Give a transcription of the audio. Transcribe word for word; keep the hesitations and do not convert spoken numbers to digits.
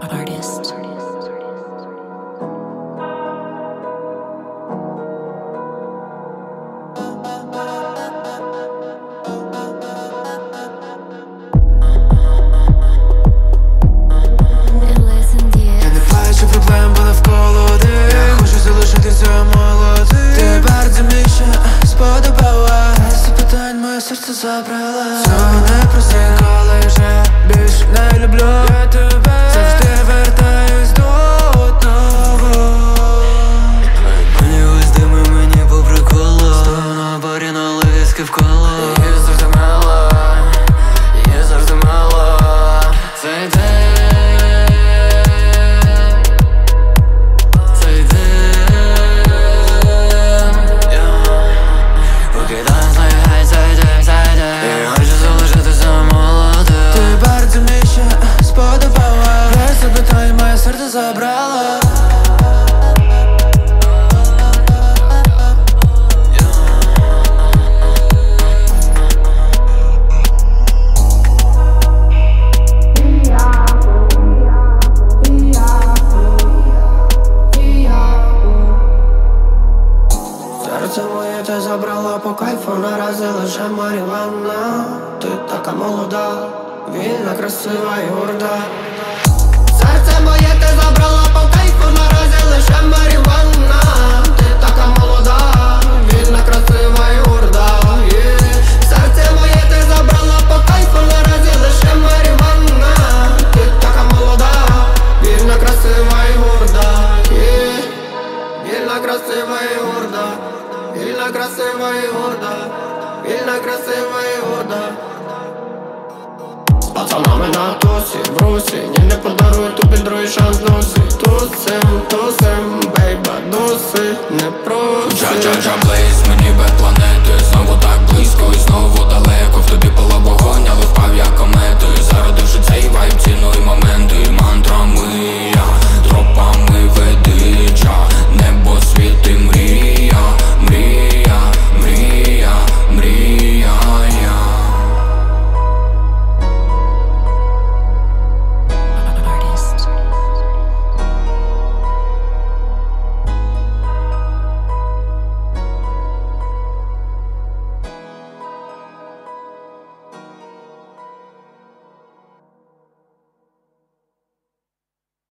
artist. Я не плачу, проблем, бо навколо один. Я хочу залишитися молодим. Ти bardzo mi się сподобала. Запитань моє серце забрала. Цього не прості, коли вже більш не люблю. Я тебе завжди вертаюсь до одного. Мені ось дими, мені по приколу. Стою на барі, налив віскі в коло. Її завжди мало, її завжди мало. Цей день, цей день, покидай, зайгай, зайдем, зайдем. Я хочу залишитися молодим. Ти bardzo mi się сподобала. Без запитань моє серце забрала. Серце моє ти забрала по кайфу, наразі лише маріванна. Ти така молода, вільна, красива і горда. Серце моє ти забрала по кайфу, наразі лише маріванна. Ти така молода, вільна, красива і горда. Yeah. Серце моє ти забрала по кайфу, наразі лише маріванна. Ти така молода, вільна, красива і горда. Yeah. Вільна, красива і горда. Вільна, красива і горда. Вільна, красива і горда. З пацанами на тусі, в русі. Ні, не подаруй, тобі другий шанс носи. Тусим, тусим, бейба, дуси, не проси. Джа-джа-джа, блейз, мені без планети. Знову так близько і знову